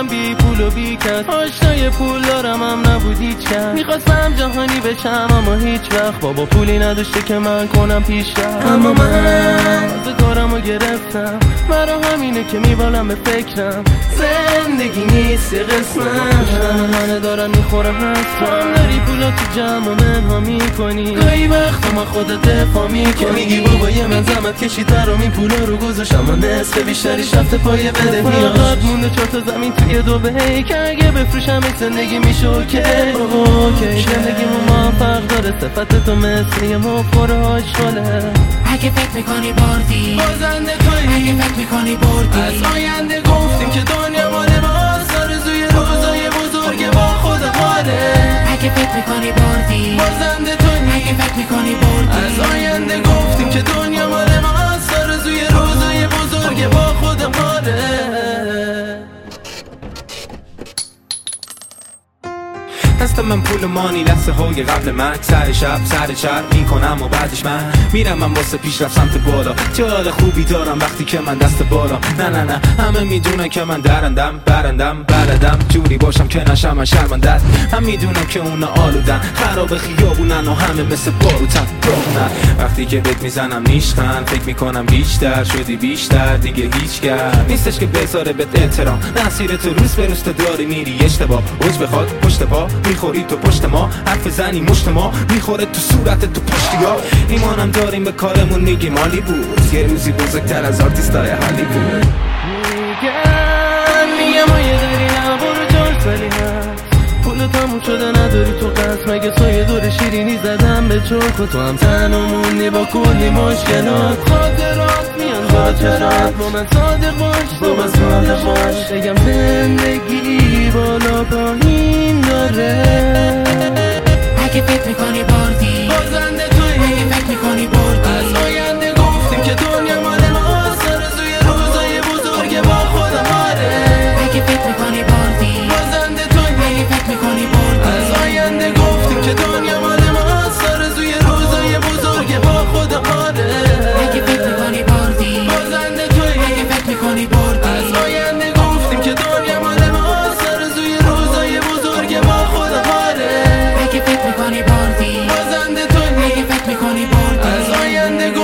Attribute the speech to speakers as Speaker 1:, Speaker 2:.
Speaker 1: بودم بی پول و بی کس، آشنای پول دارم هم نبودی چند. میخواستم جهانی بشم اما هیچ وقت بابا پولی نداشته که من کنم پیشرفت. اما من کارمو گرفتم، برا همینه که میبالم به فکرم. زندگی نیست یه قسمت، همه دارن میخورم هست. تو هم داری پولا تو جمع منها میکنی، گاهی وقتا ما خودت دفاع میکنی. میگی بابا یه من زحمت کشید برام این پولا رو گذاشتم، اما نصف بیشتریش رفته پای بدهی. فقط مونده 4 تا زمین توی دبی که اگه بفروشم این زندگی میشه اوکی. زندگیمون موفق داره، صفت تو مثل یه مفخور آشغاله.
Speaker 2: اگه فکر میکنی بردی
Speaker 1: بازنده تویی،
Speaker 2: اگه فکر میکنی بردی
Speaker 1: از آینده گفتیم که دنیا مال ماست، آرزوی روزای بزرگ با خود حاله.
Speaker 2: اگه فکر میکنی بردی
Speaker 1: بازنده تویی،
Speaker 2: اگه فکر میکنی بردی
Speaker 1: از آینده گفتیم که دنیا مال ماست، آرزوی روزای بزرگ با خود حاله.
Speaker 3: دست من پول مانی لحظه های قبل من، سر شب سر چرب میکنم و بعدش من میرم من واسه پیشرفت سمت بالا. چه حال خوبی دارم وقتی که من دست بالا. نه همه میدونن که من درندم برندم بلدم جوری باشم که نشم من شرمندت. هم میدونم که اونا آلودن خراب خیابونن و همه مثل باروتن راهنن. وقتی که بهت میزنم نیشتن فکر میکنم بیشتر شدی بیشتر، دیگه هیچگر نیستش که بذاره بهت احترام. مسیر تو روز به روز داری میری اشتباه، اوج بخواد پشت پا میخوری تو پشت ما، حرف زنی مشت ما میخوره تو صورت تو پشتی ها. ایمانم داریم به کارمون میگیم مالی بود، یه روزی بزرگتر از آرتیستای هالی بود.
Speaker 1: میگم یه داری نبارو 4 سالی هست، پول تموم شده نداری تو قصد، مگه سایه دور شیرینی زدم به چرخ و تو هم تنها موندی با کلی مشکلات. خاطرات میان خاطرات، با من صادق باش با من صادق باش. بگم زندگی بالا پایین داره.
Speaker 2: اگه فکر میکنی بردی
Speaker 1: بازنده تویی،
Speaker 2: اگه فکر میکنی بردی
Speaker 1: از آینده گفتیم که دنیا مال ماست، آرزوی روزای بزرگ با خود حاله.
Speaker 2: اگه فکر میکنی بردی
Speaker 1: بازنده تویی،
Speaker 2: اگه فکر میکنی بردی
Speaker 1: از آینده گفتیم که دنیا مال ماست، آرزوی روزای بزرگ با خود حاله.
Speaker 2: اگه فکر میکنی بردی
Speaker 1: بازنده تویی،
Speaker 2: اگه فکر میکنی بردی
Speaker 1: از آینده گفتیم که دنیا مال ماست، آرزوی روزای بزرگ با خود حاله.
Speaker 2: اگه فکر میکنی بردی
Speaker 1: بازنده تویی،
Speaker 2: اگه فکر میکنی بردی
Speaker 1: از آینده